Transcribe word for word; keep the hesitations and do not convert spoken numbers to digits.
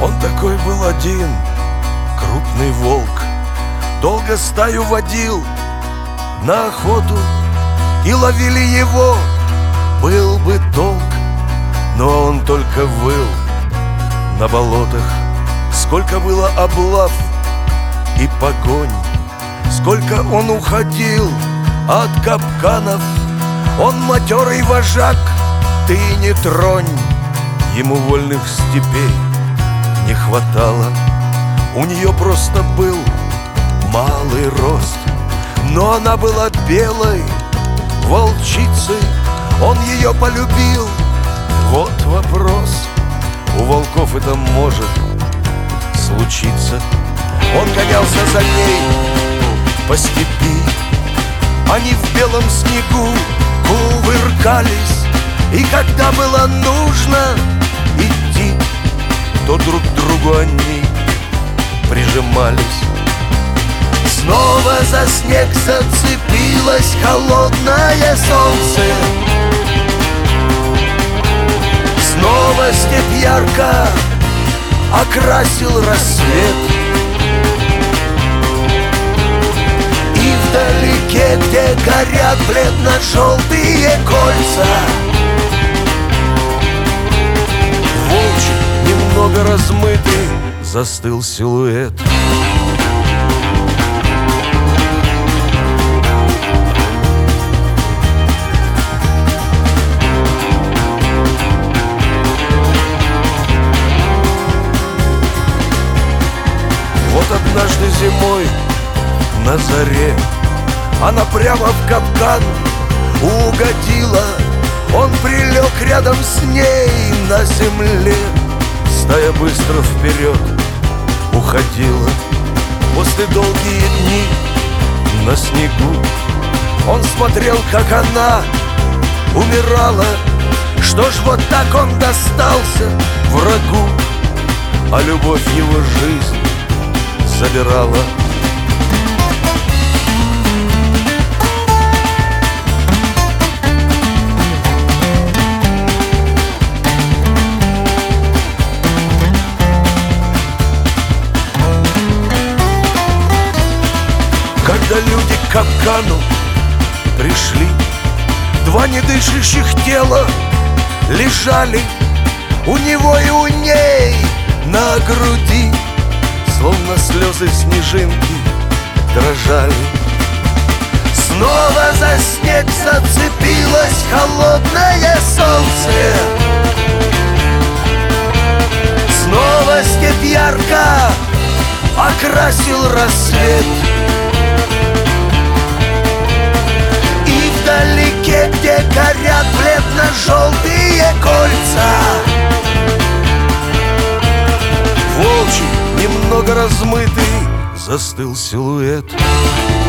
Он такой был один, крупный волк, долго стаю водил на охоту, и ловили его, был бы толк. Но он только выл на болотах. Сколько было облав и погонь, сколько он уходил от капканов. Он матерый вожак, ты не тронь. Ему вольных степей не хватало. У нее просто был малый рост, но она была белой волчицей. Он ее полюбил. Вот вопрос, у волков это может случиться. Он гонялся за ней по степи, они в белом снегу кувыркались, и когда было нужно идти, то друг к другу они прижимались. Снова за снег зацепилось холодное солнце. Снова степь ярко окрасил рассвет, и вдалеке, где горят бледно-желтые кольца, волчий, немного размытый, застыл силуэт. Однажды зимой на заре она прямо в капкан угодила. Он прилег рядом с ней на земле. Стая быстро вперед уходила. После долгие дни на снегу он смотрел, как она умирала. Что ж, вот так он достался врагу, а любовь его жизнь забирала. Когда люди к капкану пришли, два недышащих тела лежали у него и у ней на груди. Словно слезы снежинки дрожали. Снова за снег зацепилось холодное солнце. Снова степь ярко окрасил рассвет, и вдалеке, где горят бледно-желтые кольца, волчий, немного размытый, застыл силуэт.